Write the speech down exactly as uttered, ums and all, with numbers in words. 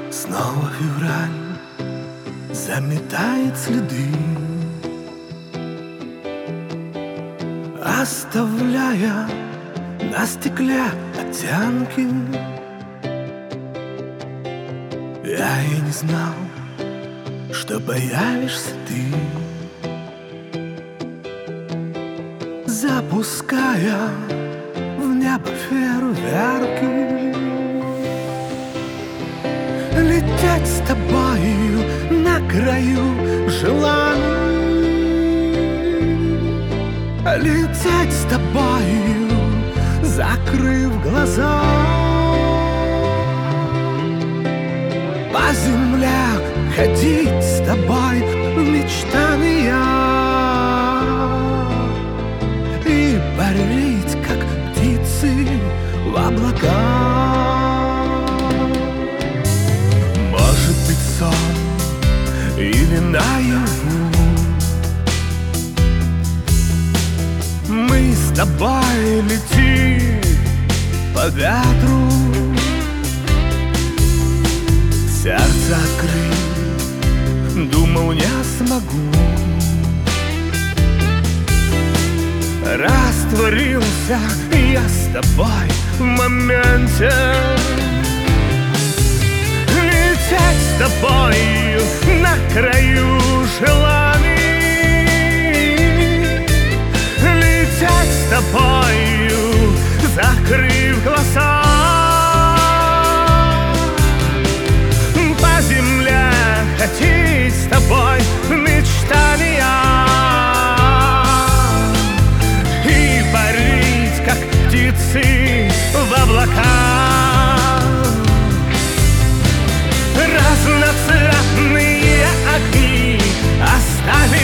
Снова февраль заметает следы, оставляя на стекле оттенки. Я и не знал, что появишься ты, запуская в небо фейерверки. Лететь с тобою на краю желаний, лететь с тобою, закрыв глаза. По земле ходить с тобой мечтания и парить, как птицы в облаках. Может быть, сон или наяву мы с тобой летим по ветру. Сердце открыть, думал, не смогу. Растворился я с тобой в моменте. Лететь с тобою на краю желаний, лететь с тобою, закрыв глаза. По земле ходить с тобой мечтания и парить, как птицы в облаках. Разноцветные огни оставили